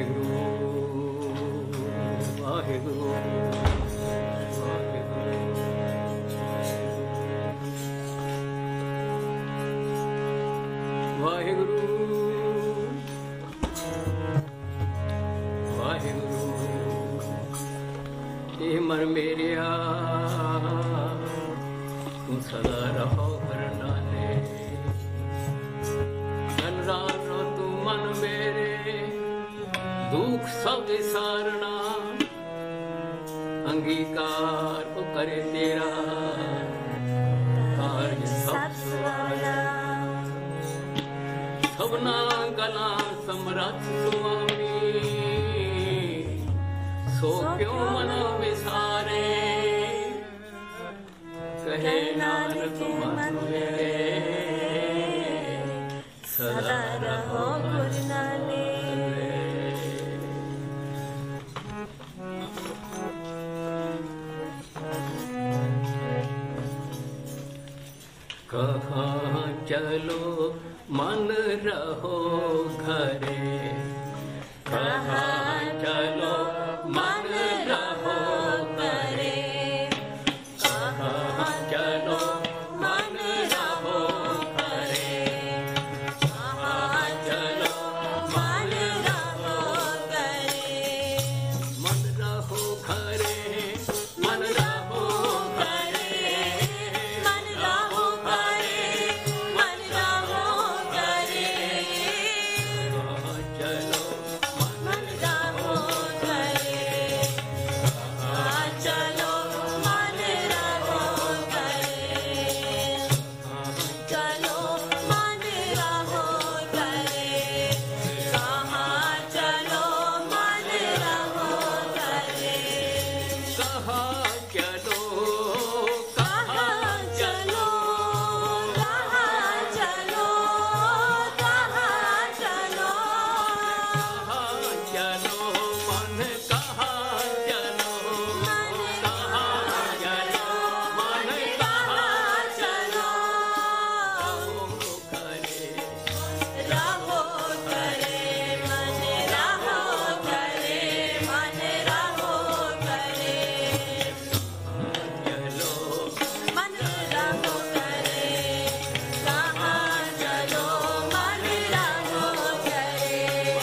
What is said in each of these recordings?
मन मेरिया तू सदा रहो करनाले दिन रात तू मन मेरे दुख सब विसारना अंगीकार को करे तेरा कार्य सब सवारा सबना गला समरथ स्वामी सो क्यों मन विसारे कहे नानक मन मेरे सदा रहो गुरु नाले। कहाँ चलो मन रहो घरे कहाँ चलो मन रहो घरे कहाँ चलो मन रहो घरे कहाँ चलो मन रहो घरे मन रहो घरे मन रहो घरे मन रहो घरे मन रहो घरे कहाँ चलो मन रहो घरे कहाँ चलो मन रहो घरे चलो मन रहो घरे कहाँ चलो मन रहो घरे कहाँ चलो कहाँ चलो कहाँ चलो कहाँ चलो कहाँ चलो मन कहाँ चलो मन कहाँ चलो मन कहाँ चलो करे रहो करे मन रहो करे मन रहो करे चलो मन रहो करे कहाँ चलो मन रहो करे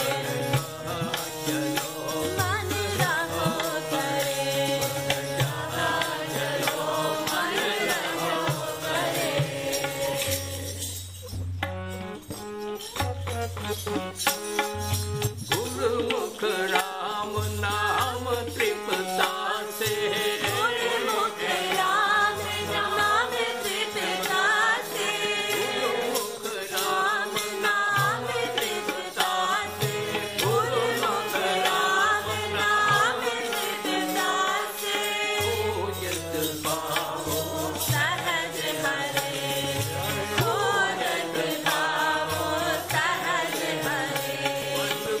चलो मन रहो करे कहाँ चलो मन रहो करे गुरुमुख राम नाम तृप्ता से गुरुमुख राम नाम तृप्ता से गुरुमुख राम नाम तृप्ता से गुरुमुख राम नाम तृप्ता से खोजत पाओ सहज हरे खोजत पाओ सहज हरे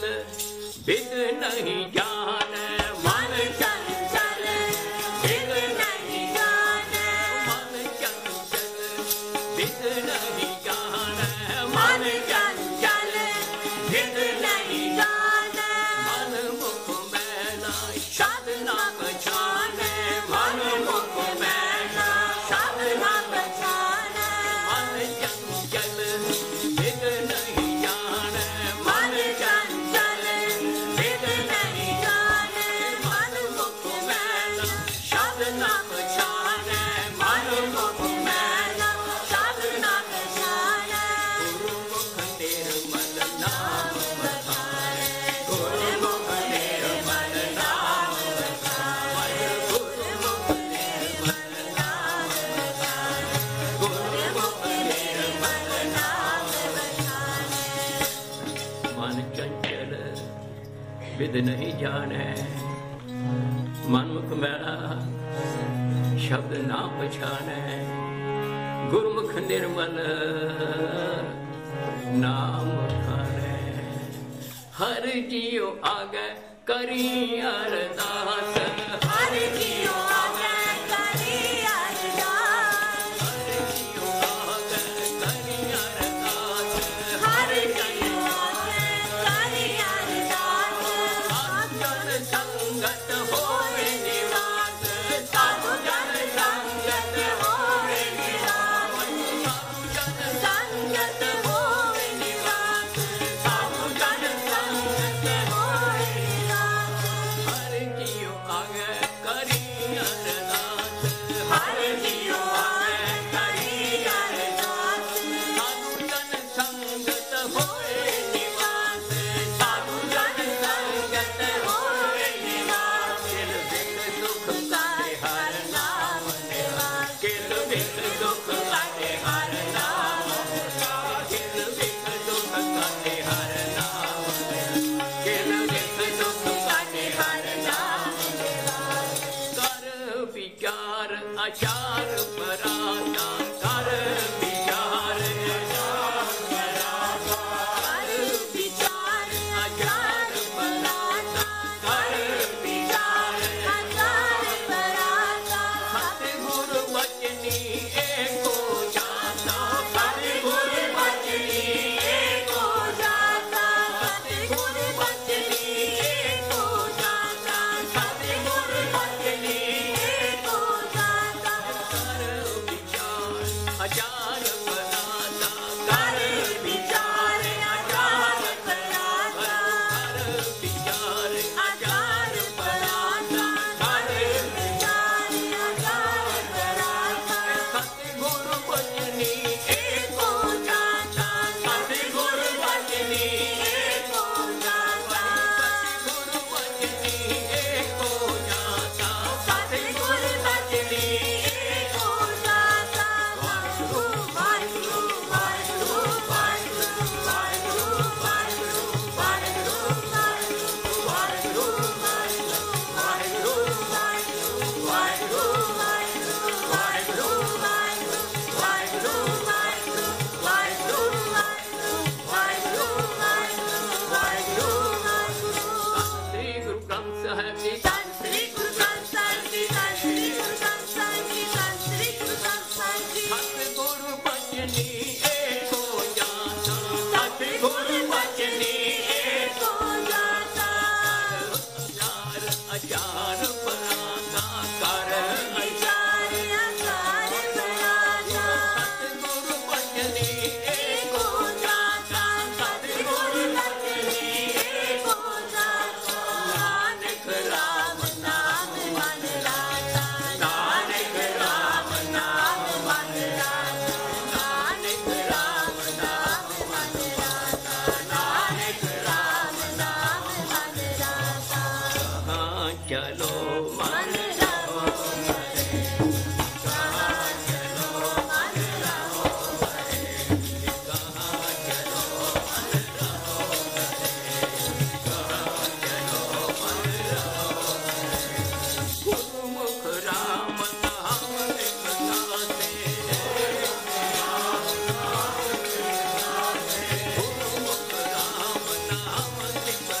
चंचल विद नहीं जाने मन चंचल विद नहीं जाने मन चंचल विद नहीं जाने मन चंचल विद नहीं जाने मन मुख मैला शब्द न पहचाने मन मुख मैला शब्द न पहचाने मन चंचल विद नहीं जाने मन चंचल विद नहीं जाने मन मुख मैला शब्द न पहचाने मन मुख मैला शब्द न पहचाने गुरुमुख निर्मल नाम बखाने गुरुमुख निर्मल नाम बखाने गुरुमुख निर्मल नाम बखाने गुरुमुख निर्मल नाम बखाने मन चंचल विद नहीं जाने मन मुख मैला शब्द ना पछाने गुरमुख निर्मल नाम खाने हर जियो आगे करी अरदास हर जियो आगे करी अरदास हर जियो आगे करी अरदास हर जियो आगे करी अरदास साधु जन संगत होवे निवास साधु जन संगत होवे निवास साधु जन संगत होवे निवास साधु जन संगत होवे निवास हर जियो आगे करी अरदास हर जियो आगे करी अरदास साधु जन संगत होए निवास साधु जन संगत होए निवास किल बिक दुख काटे हर नाम निवास किल बिक दुख काटे हर नाम निवास किल बिक दुख काटे हर नाम निवास किल बिक दुख काटे हर नाम निवास कर विचार आचार पराता कर विचार कर विचार आचार पराता कर विचार आचार पराता सतगुरु वचनी एको जाता सतगुरु वचनी एको जाता सतगुरु वचनी एको जाता सतगुरु वचनी एको जाता कर विचार आचार पराता कर विचार आचार पराता कर विचार आचार पराता कर विचार आचार पराता सतगुरु वचनी एको जाता सतगुरु वचनी एको जाता सतगुरु वचनी एको जाता सतगुरु वचनी एको जाता वाहिगुरु वाहिगुरु वाहिगुरु वाहिगुरु वाहिगुरु वाहिगुरु वाहिगुरु वाहिगुरु वाहिगुरु वाहिगुरु वाहिगुरु वाहिगुरु श्री गुरु ग्रंथ साहिब जी श्री गुरु ग्रंथ साहिब जी श्री गुरु ग्रंथ साहिब जी श्री गुरु ग्रंथ साहिब जी सतगुरु वचनी एको जाता सतगुरु वचनी एको जाता आचार आचार पराता कर विचार आचार पराता सतगुरु वचनी एको जाता सतगुरु वचनी एको जाता नानक राम नाम मन राता नानक राम नाम मन राता नानक राम नाम मन राता नानक राम नाम मन राता कहाँ चलो मन रहो कहाँ चलो मन रहो कहाँ चलो मन रहो कहाँ चलो मन रहो गुरुमुख राम नाम निकलाते गुरुमुख राम नाम निकलाते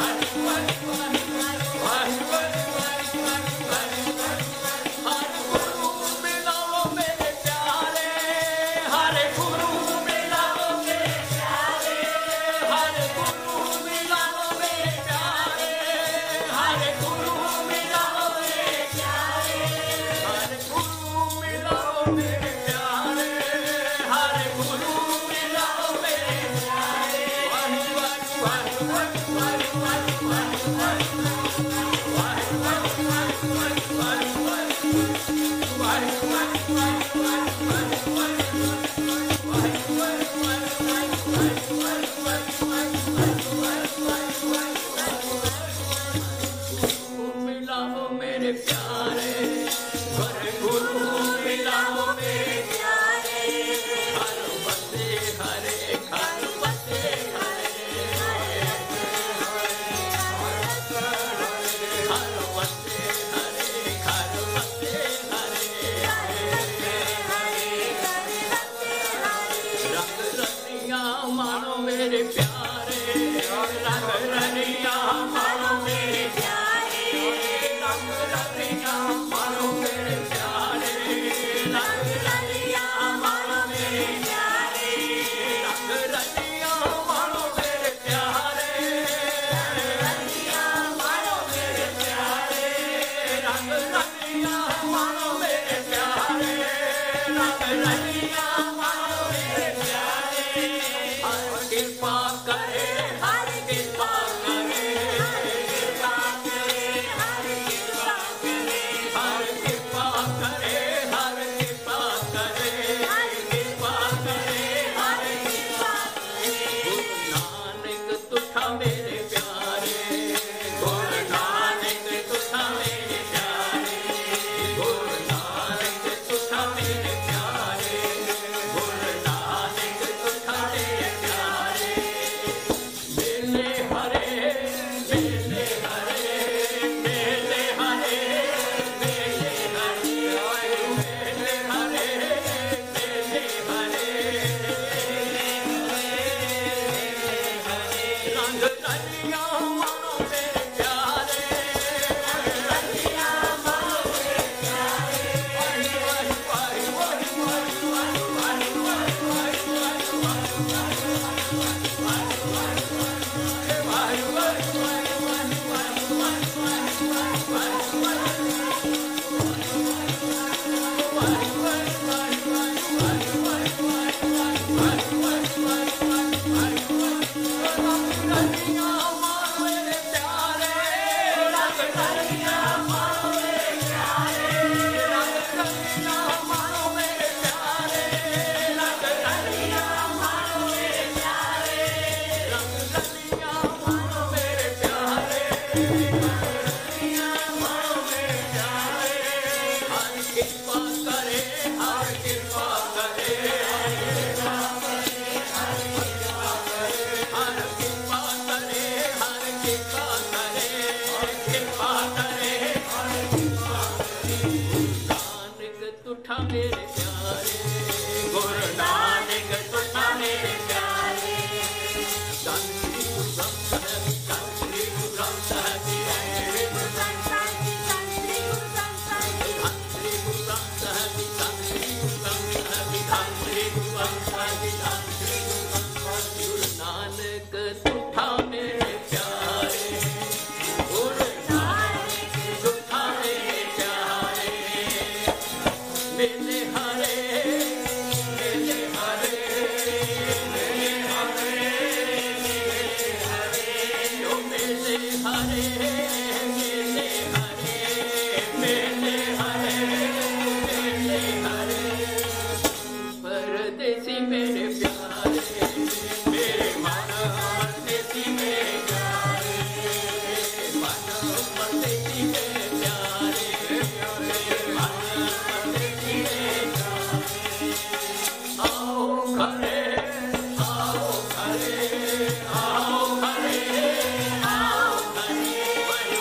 Hare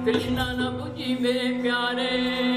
कृष्णा न बुझी मेरे प्यारे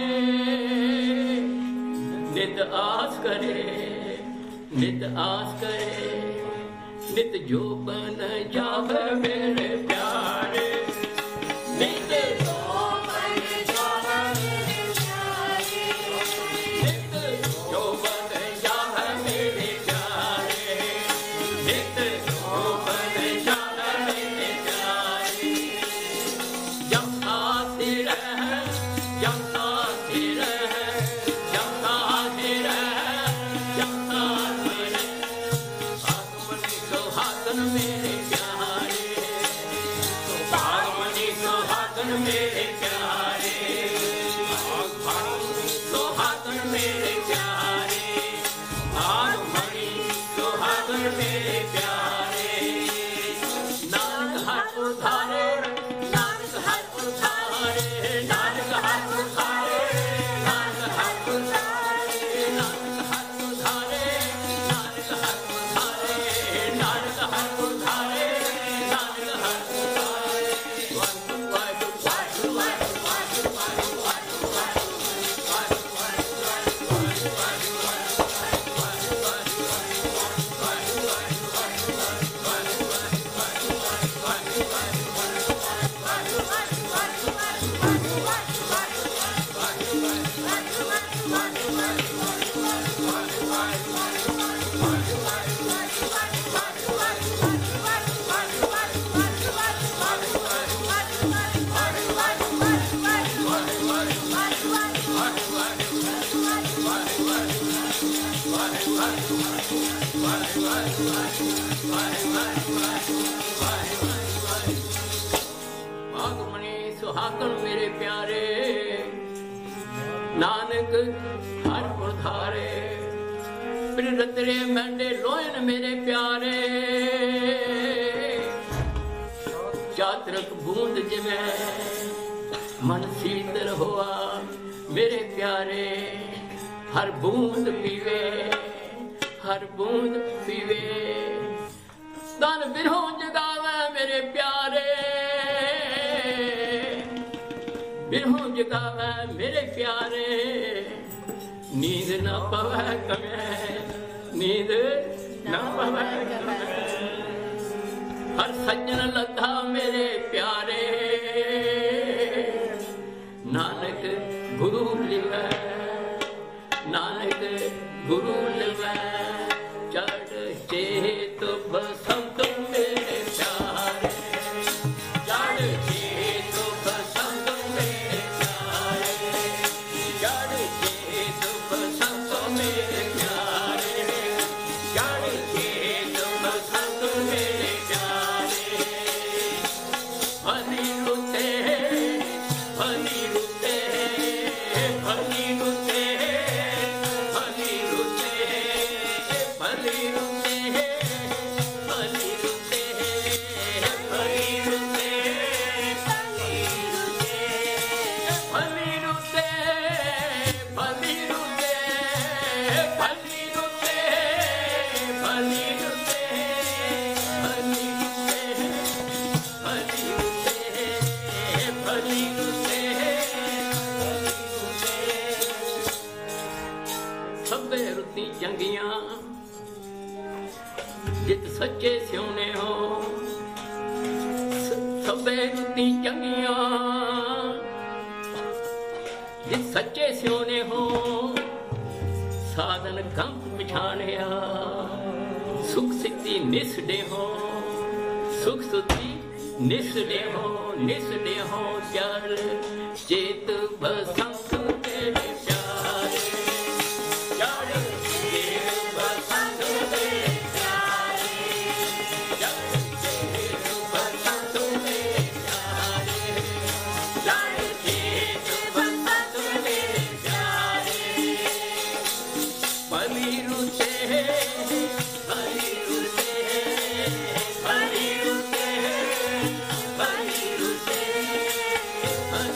नित आस करे नित आस करे नित जोबन जावे मेरे प्यारे नित जोबन जावे मेरे प्यारे नित जोबन जावे मेरे प्यारे नित जोबन जावे मेरे प्यारे जब आते रह जब आते रह जब आते रह जब आते रह आगमनी सुहागन मेरे प्यारे आगमनी सुहागन मेरे प्यारे आगमनी सुहागन मेरे प्यारे आगमनी सुहागन मेरे प्यारे नानक हाथ उठारे नानक हाथ उठारे नानक हाथ उठारे नानक हाथ उठारे नानक हाथ उठारे नानक हाथ उठारे नानक हाथ उठारे नानक हाथ उठारे वाहिगुरू वाहिगुरू वाहिगुरू वाहिगुरू वाहिगुरू आगमनी सुहागन मेरे प्यारे नानक हर पुरधारे प्रिय रतरे मैंडे लोयन मेरे प्यारे चातरक बूंद जिमें मन शीतल हुआ मेरे प्यारे हर बूंद पीवे हर बूंद पीवे तन बिरहों जगावे मेरे प्यारे बिरहों जगावे मेरे प्यारे नींद न पवे कमे नींद न पवे कमे हर सज्जन लद्धा मेरे प्यारे नानक गुरु लिवे नानक गुरु लिवे चढ़ चेत बसंत मेरे प्यारे चढ़ चेत बसंत मेरे प्यारे चढ़ चेत बसंत मेरे प्यारे चढ़ चेत बसंत मेरे प्यारे हनी रुते हनी रुते हनी रुते हनी रुते हनी रुते हनी रुते हनी रुते हनी रुते हनी रुते हनी रुते हनी रुते हनी रुते सभे रुती चंगियां जित सच्चे सिਉਣੇ हो सभे रुती चंगियां जित सच्चे सिਉਣੇ हो साधन कंप पछाणिया सुख सिद्धि निसडे हो सुख सुद्धि निसडे हो चल चेत बसंत तेरे प्यारे चल चेत बसंत तेरे प्यारे चल चेत बसंत तेरे प्यारे चल चेत बसंत तेरे प्यारे बलि रुते बलि रुते बलि रुते बलि रुते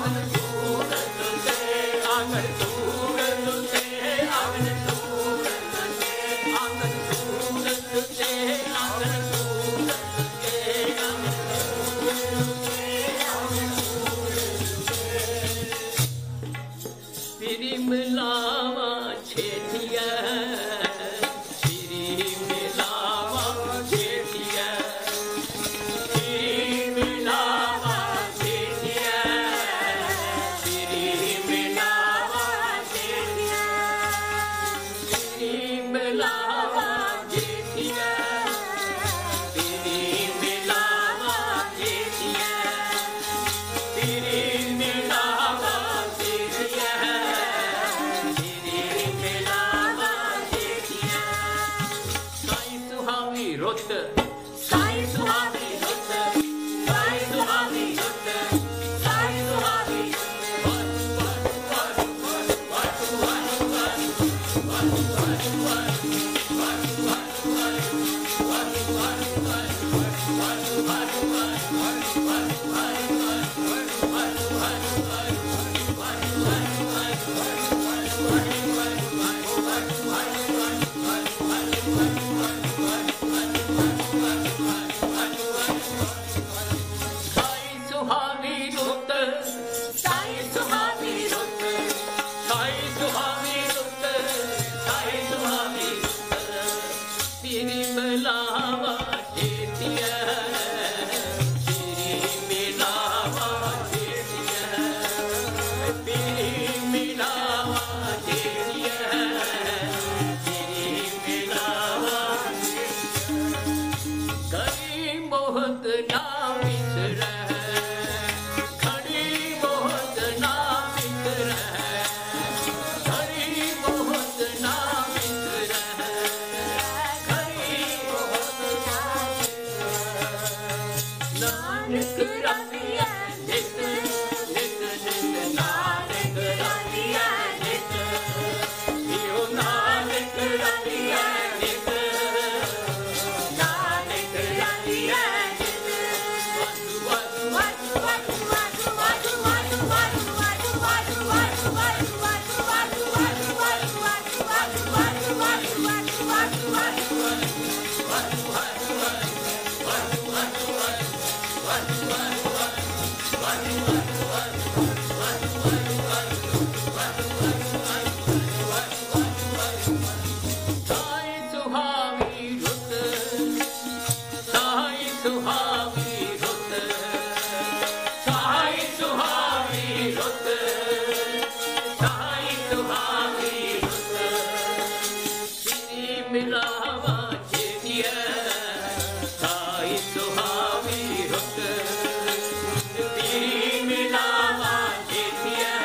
Yeah.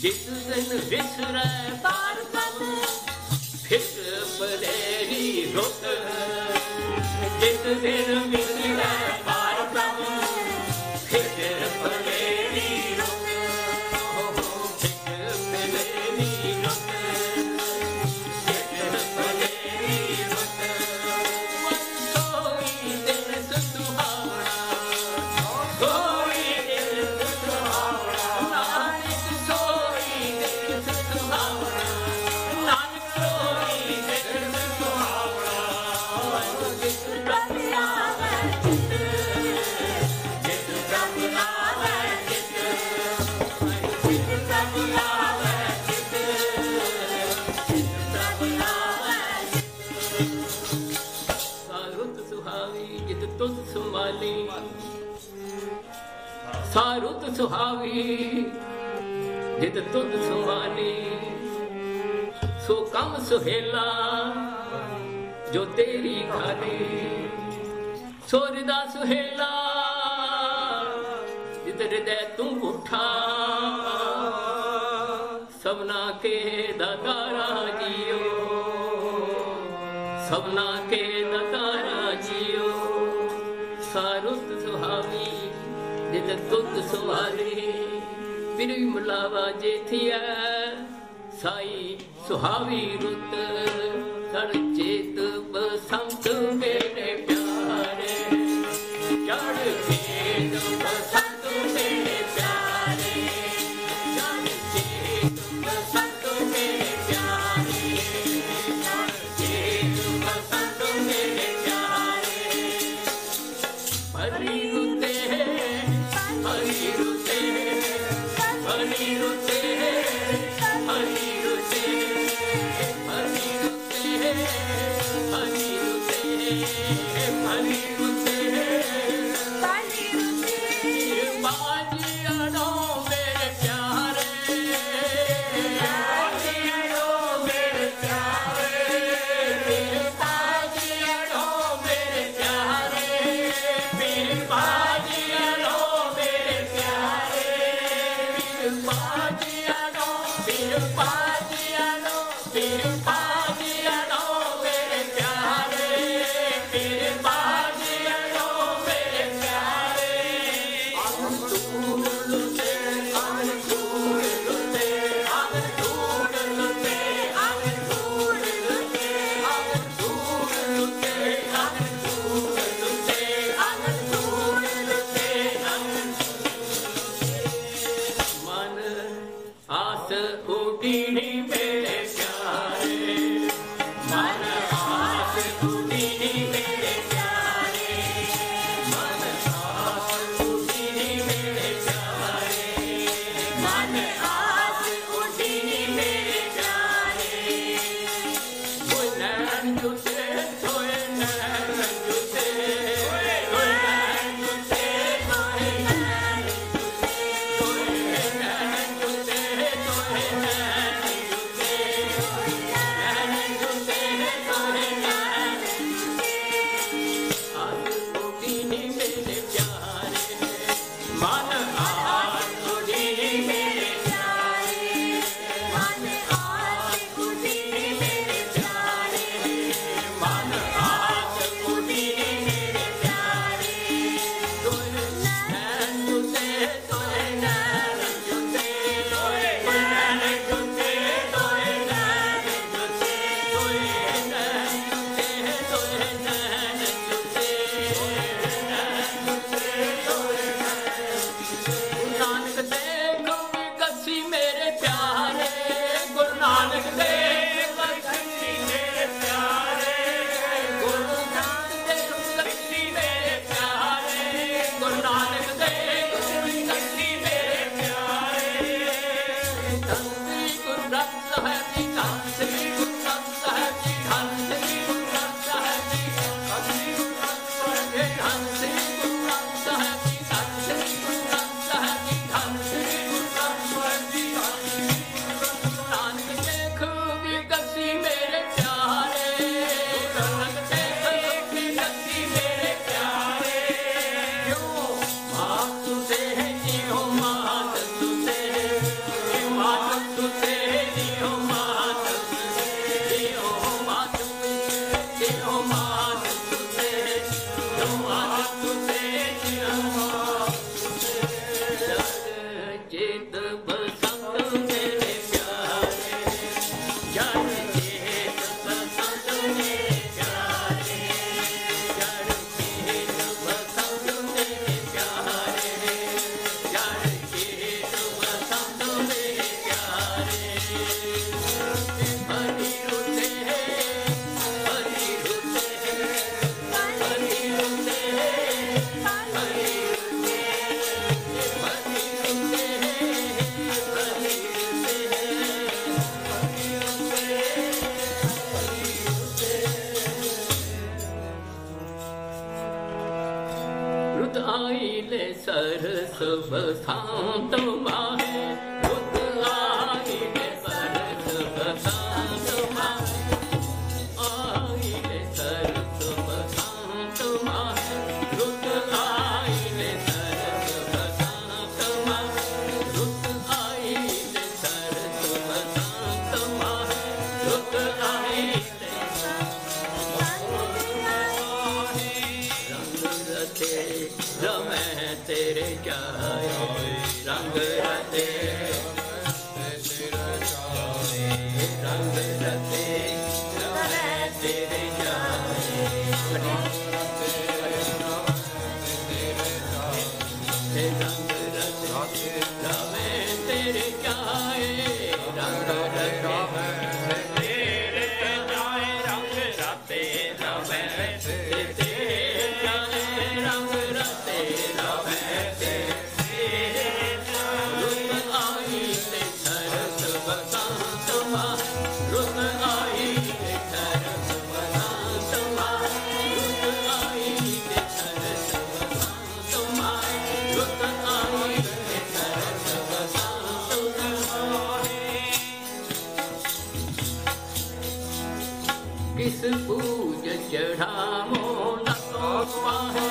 जिस दिन विसरै पार ब्रह्म फिर पलेरी रुत जिस दिन विसरै पार ब्रह्म फिर पलेरी रुत फिर पलेरी रुत फिर पलेरी रुत सोई दिल सुहावना सोई दिल सुहावना नानक सोई दिल सुहावना नानक सोई दिल सुहावना जिस प्रभु आवे चित जिस प्रभु आवे चित जिस प्रभु आवे चित जिस प्रभु आवे सारुत सुहावी जित तुझ संभाली सारुत सुहावी जित तुझ संभाली सो कम सुहेला जो तेरी खाली सोरदा सुहेला जित हृदय तू उठा सबना के दातारा जियो सबना के दातारा जियो सारुत सुहावी जित तुत सुहाली बिनु मिलावा जेथिया साई सुहावी रुत सर चेत बसंत मेरे प्यारे चढ़ चेत बसंत मेरे प्यारे चढ़ चेत बसंत मेरे प्यारे चढ़ चेत बसंत मेरे प्यारे हरी रुते हरी रुते हरी रुते हरी रुते हरी रुते हरी रुते रुत आईले सरस बसंत माहे रुत आईले सरस बसंत माहे आईले सरस बसंत माहे रुत आईले सरस बसंत माहे रुत आईले सरस बसंत माहे रुत आईले रमै तेरे जाए रंग रते रंग रते रमै तेरे जाए रंग रते रमै तेरे जाए रंग रते तेरे जाए रंग रते रमै तेरे जाए रंग रते रमै तेरे रुत आई ले सरस बसंत माहे रुत आई ले सरस बसंत माहे रुत आई ले सरस बसंत माहे रुत आई ले सरस बसंत माहे किस पूज चढ़ावो लतो माहे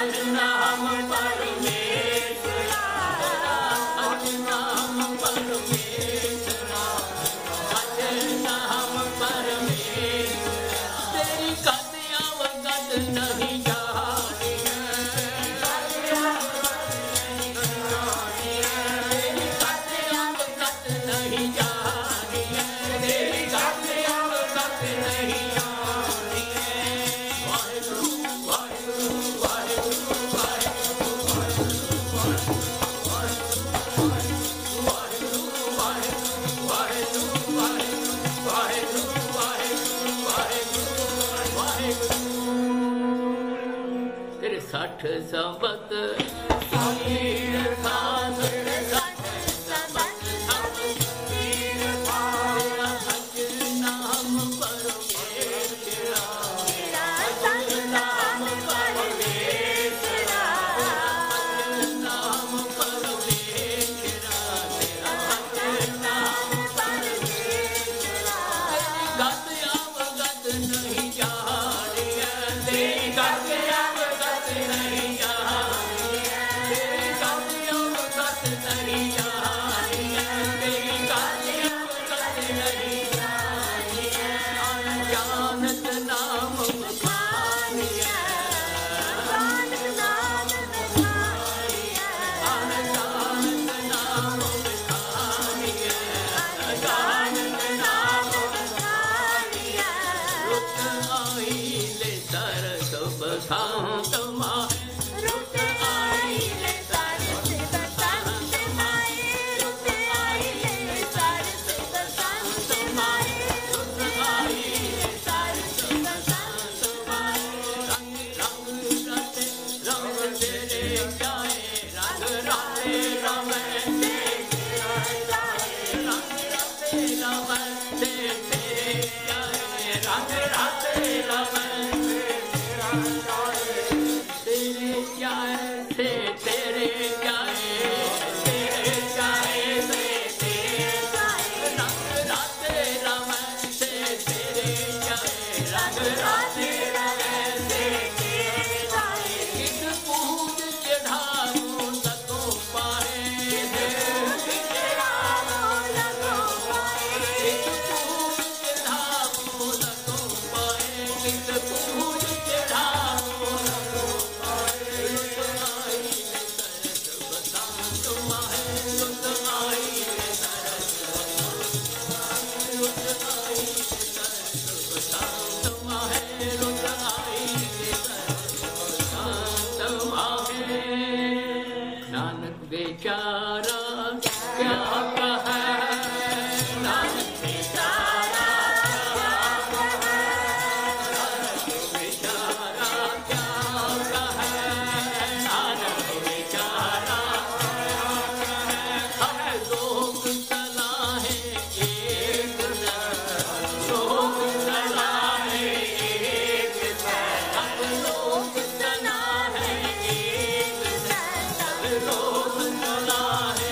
नाम परमेश्वरा, भज नाम परमेश्वरा, भज नाम परमेश्वरा। तेरी गत अवगत नहीं जानी है, तेरी गत अवगत नहीं जानी है, तेरी गत अवगत नहीं जानी है। वाहिगुरु वाहिगुरु वाहिगुरु तेरे 60 संबत सुनीर खान, तेरे 60 संबत सुनीर खान, भज नाम परमेश्वरा, भज नाम परमेश्वरा, भज नाम परमेश्वरा, भज नाम परमेश्वरा। तेरी गत अवगत नहीं जानी है, तेरी गत अवगत नहीं जानी है, तेरी गत अवगत नहीं जानी है, तेरी गत अवगत नहीं जानी है। अनजानत नाम बखानी है, अनजानत नाम बखानी है, अनजानत नाम बखानी है, अनजानत नाम बखानी है। रुत आई ले तरस बसंत माए, रुत आई ले तरस बसंत माए, रुत आई ले तरस बसंत माए, रुत आई ले तरस बसंत माए। रंग रंग रते रंग तेरे जाए, रंग राते रमे तेरे जाए, रंग राते रमे तेरे जाए, रंग राते रमे तेरे जाए से तेरे जाए, तेरे जाए से तेरे जाए, रंग राते रमे से तेरे जाए, रंग राते रमे से तेरे जाए। किस पूज चढ़ाऊं लगो पाए, किस पूज चढ़ाऊं लगो पाए, किस पूज चढ़ाऊं लगो पाए, किस पूज चढ़ाऊं लगो पाए। रुत आई ले तरस बसंत माहे, रुत आई ले तरस रुत आई ले तरस बसंत माहे, रुत आई ले तरस बसंत माहे। नानक बेचारा क्या कहे, नानक बेचारा क्या कहे, नानक बेचारा क्या कहे, नानक बेचारा क्या कहे। हर लोग सलाहे एक दर, लोग सलाहे एक दर, हर लोग सलाहे एक दर, हर लोग सलाहे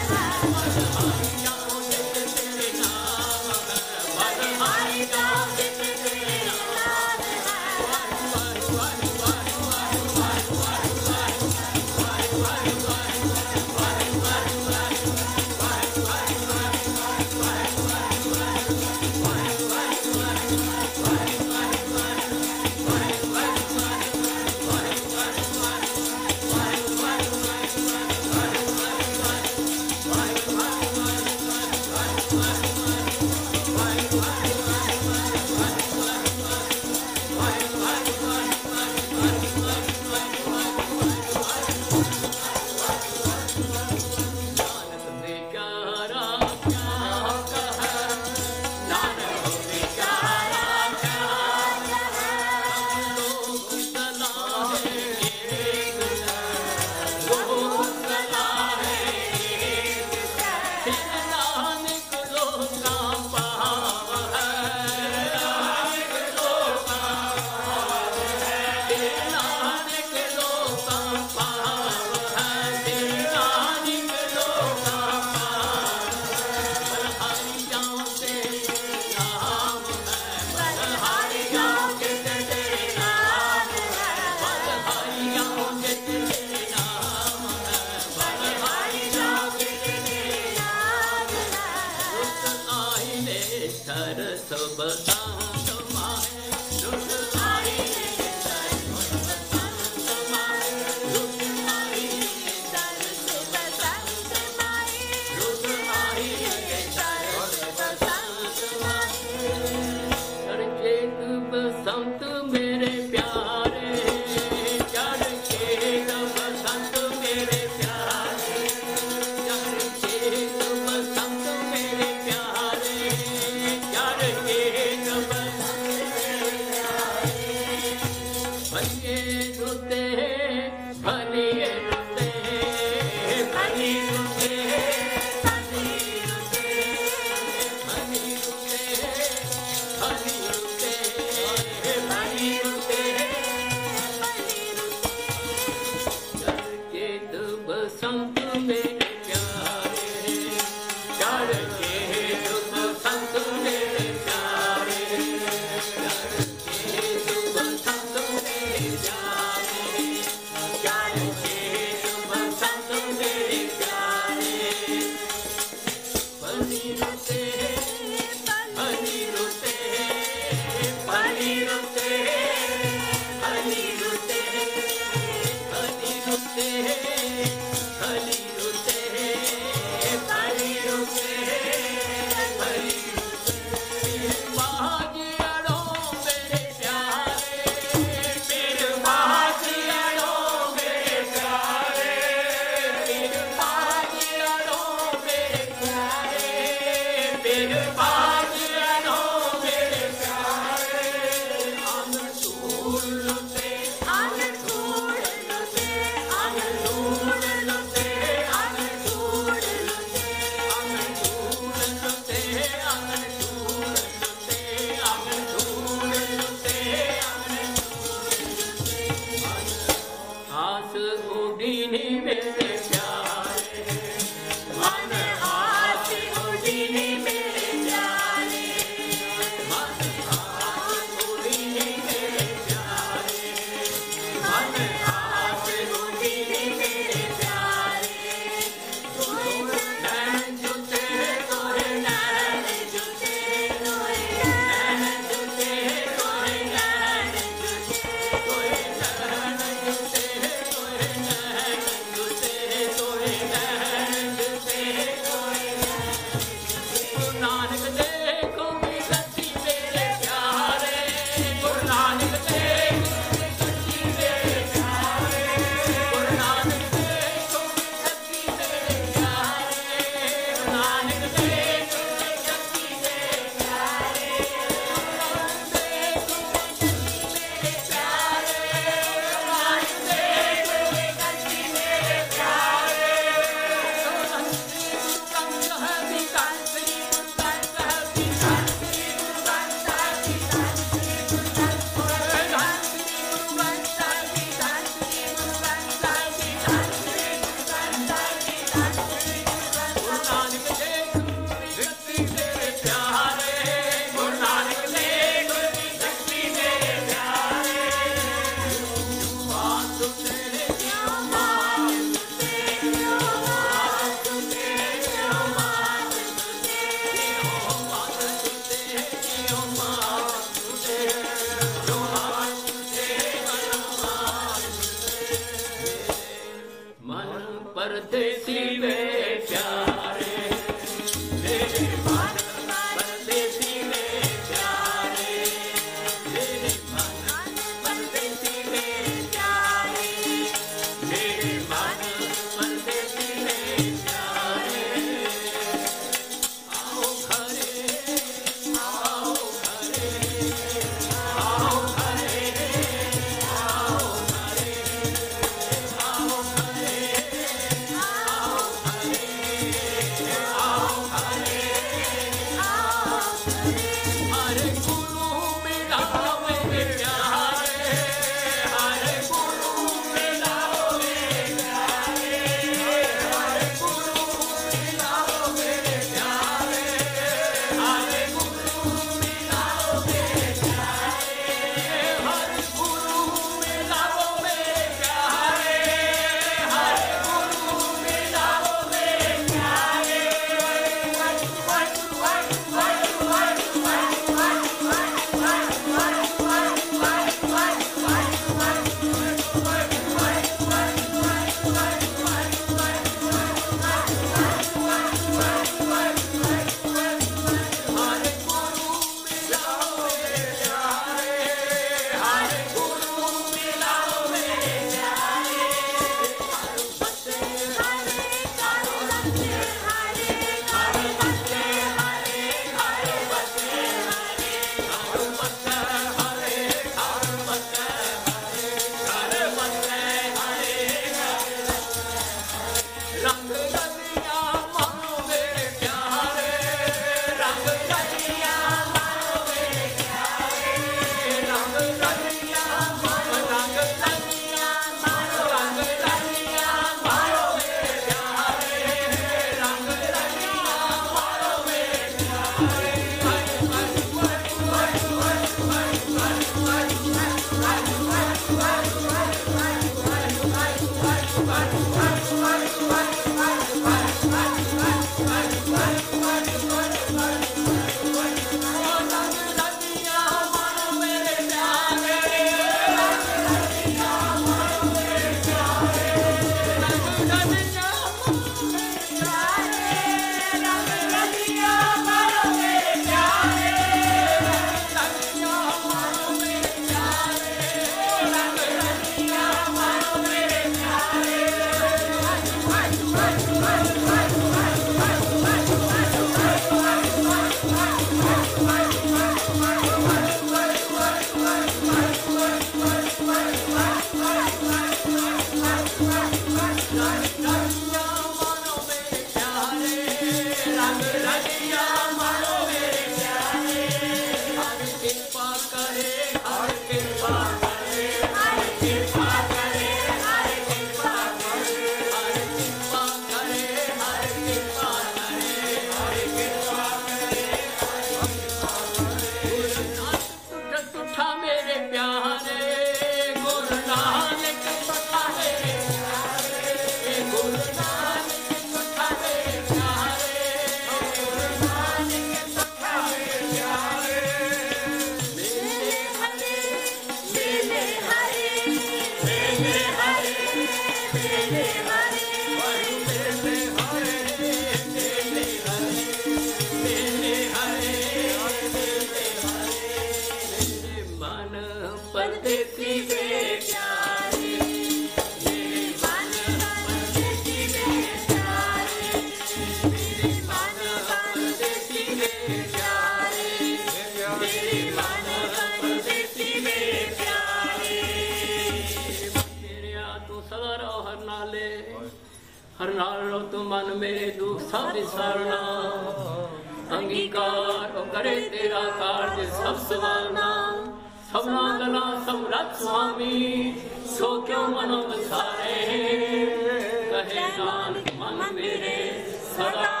मेरे मन परदेसी मेरे प्यारे। मेरिया तू सदा रहो हर नाले, हर नाल रो तू मन मेरे दुख सब विसारना। अंगीकार ओ करे तेरा कार्य सब सवारना। सबना गला समरथ स्वामी, सो क्यों मनो विसारे। कहे नानक मन मेरे सदा